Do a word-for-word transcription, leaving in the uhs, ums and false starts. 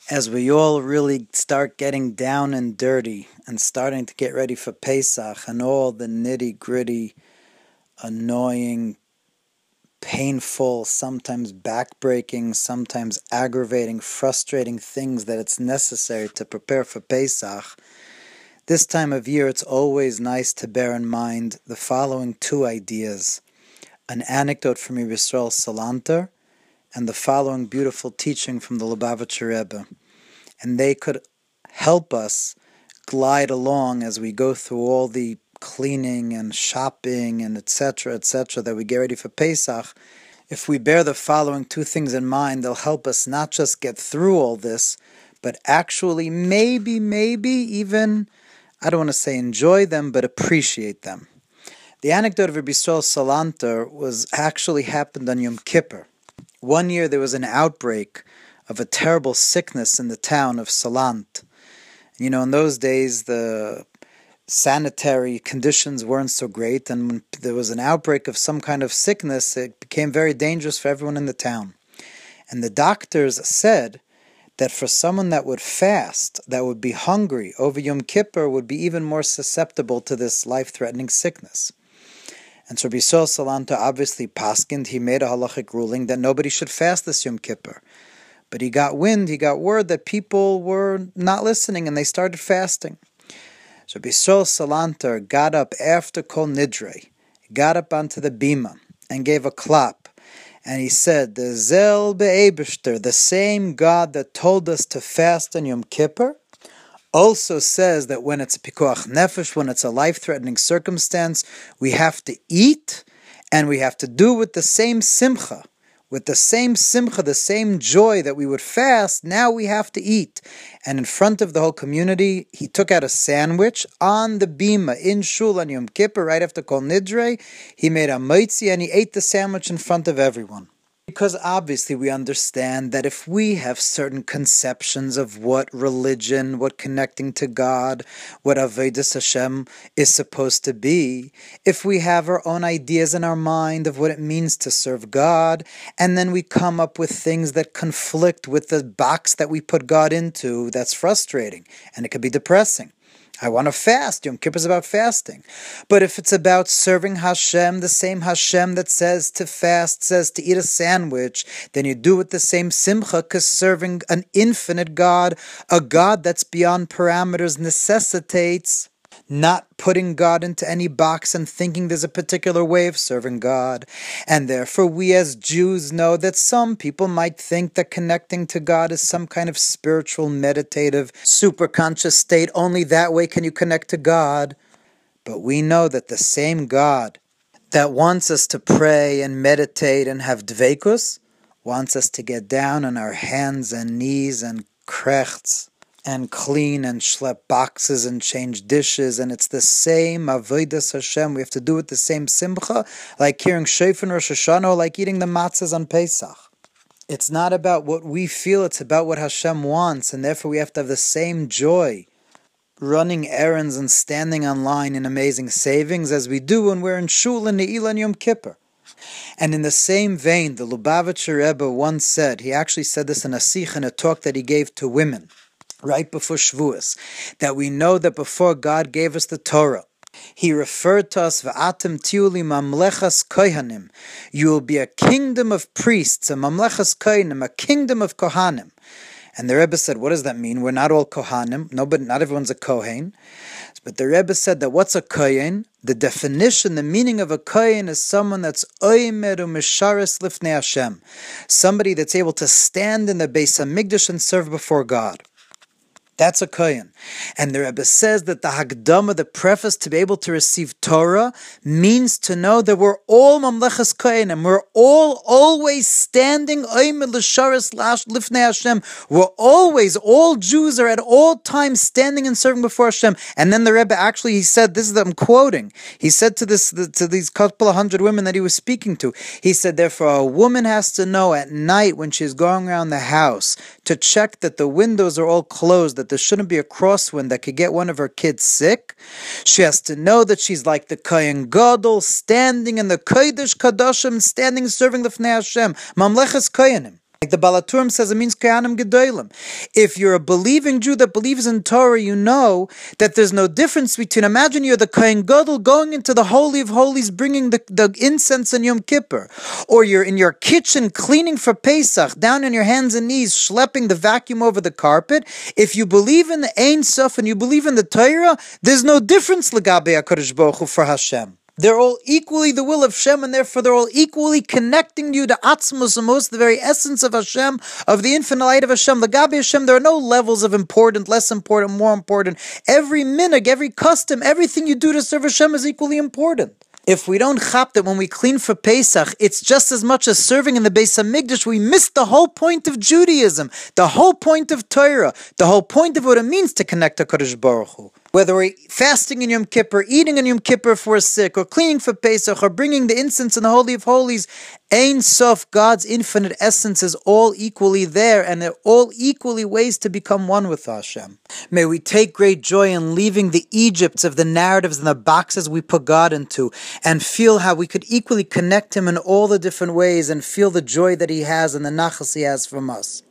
As we all really start getting down and dirty and starting to get ready for Pesach and all the nitty-gritty, annoying, painful, sometimes backbreaking, sometimes aggravating, frustrating things that it's necessary to prepare for Pesach, this time of year it's always nice to bear in mind the following two ideas: an anecdote from Yisrael Salanter and the following beautiful teaching from the Lubavitcher Rebbe. And they could help us glide along as we go through all the cleaning and shopping and et cetera, et cetera, that we get ready for Pesach. If we bear the following two things in mind, they'll help us not just get through all this, but actually maybe, maybe even, I don't want to say enjoy them, but appreciate them. The anecdote of Rabbi Yisrael Salanter was actually happened on Yom Kippur. One year there was an outbreak of a terrible sickness in the town of Salant. You know, in those days the sanitary conditions weren't so great, and when there was an outbreak of some kind of sickness, it became very dangerous for everyone in the town. And the doctors said that for someone that would fast, that would be hungry over Yom Kippur, would be even more susceptible to this life-threatening sickness. And so Rabbi Yisrael Salanter obviously paskind, he made a halachic ruling that nobody should fast this Yom Kippur. But he got wind, he got word that people were not listening and they started fasting. So Rabbi Yisrael Salanter got up after Kol Nidre, got up onto the bima and gave a clap. And he said, the Zel Be'ebishter, the same God that told us to fast on Yom Kippur, also says that when it's a pikuach nefesh, when it's a life-threatening circumstance, we have to eat, and we have to do with the same simcha, with the same simcha, the same joy that we would fast. Now we have to eat. And in front of the whole community, he took out a sandwich on the bima in Shul on Yom Kippur, right after Kol Nidre. He made a moitzi and he ate the sandwich in front of everyone. Because obviously we understand that if we have certain conceptions of what religion, what connecting to God, what Avodas Hashem is supposed to be, if we have our own ideas in our mind of what it means to serve God, and then we come up with things that conflict with the box that we put God into, that's frustrating, and it could be depressing. I want to fast. Yom Kippur is about fasting. But if it's about serving Hashem, the same Hashem that says to fast, says to eat a sandwich, then you do it the same simcha, because serving an infinite God, a God that's beyond parameters, necessitates not putting God into any box and thinking there's a particular way of serving God. And therefore we as Jews know that some people might think that connecting to God is some kind of spiritual, meditative, superconscious state. Only that way can you connect to God. But we know that the same God that wants us to pray and meditate and have dveikus wants us to get down on our hands and knees and krechts and clean and schlep boxes and change dishes, and it's the same avodas Hashem. We have to do it the same simcha, like hearing shofar Rosh Hashanah, like eating the matzahs on Pesach. It's not about what we feel, it's about what Hashem wants, and therefore we have to have the same joy running errands and standing online in amazing savings as we do when we're in Shul and Ne'ilah and Yom Kippur. And in the same vein, the Lubavitcher Rebbe once said, he actually said this in a sikh, in a talk that he gave to women, right before Shavuos, that we know that before God gave us the Torah, He referred to us, V'atem tiuli mamlechas kohanim. You will be a kingdom of priests, a mamlechas kohanim, a kingdom of kohanim. And the Rebbe said, what does that mean? We're not all kohanim. No, but not everyone's a kohen. But the Rebbe said that what's a kohen? The definition, the meaning of a kohen is someone that's oimer u'misharis lifnei Hashem. Somebody that's able to stand in the Beis HaMikdash and serve before God. That's a kohen. And the Rebbe says that the Hagdama, the preface to be able to receive Torah, means to know that we're all mamlechas kohenim. We're all always standing oimer l'sharis lifnei Hashem. We're always, all Jews are at all times standing and serving before Hashem. And then the Rebbe actually, he said, this is, I'm quoting, he said to this to these couple of hundred women that he was speaking to, he said, therefore a woman has to know at night when she's going around the house to check that the windows are all closed, that there shouldn't be a crosswind that could get one of her kids sick. She has to know that she's like the Kohen Gadol, standing in the Kodesh Kadoshim, standing serving the Fnei Hashem, Mamlechas Kohenim. Like the Balaturim says, it means Kayanim Gedolim. If you're a believing Jew that believes in Torah, you know that there's no difference between, imagine you're the Kohen Gadol going into the Holy of Holies, bringing the, the incense in Yom Kippur, or you're in your kitchen cleaning for Pesach, down on your hands and knees, schlepping the vacuum over the carpet. If you believe in the Ein Sof and you believe in the Torah, there's no difference L'Gabei HaKadosh Baruch Hu for Hashem. They're all equally the will of Hashem, and therefore they're all equally connecting you to Atzmos Amos, the very essence of Hashem, of the infinite light of Hashem. L'Gabei Hashem, there are no levels of important, less important, more important. Every minhag, every custom, everything you do to serve Hashem is equally important. If we don't chap that when we clean for Pesach, it's just as much as serving in the Beis HaMikdash, we miss the whole point of Judaism, the whole point of Torah, the whole point of what it means to connect to Kadosh Baruch Hu. Whether we're fasting in Yom Kippur, eating in Yom Kippur if we're sick, or cleaning for Pesach, or bringing the incense in the Holy of Holies, Ein Sof, God's infinite essence, is all equally there, and they're all equally ways to become one with Hashem. May we take great joy in leaving the Egypts of the narratives and the boxes we put God into, and feel how we could equally connect Him in all the different ways, and feel the joy that He has and the nachas He has from us.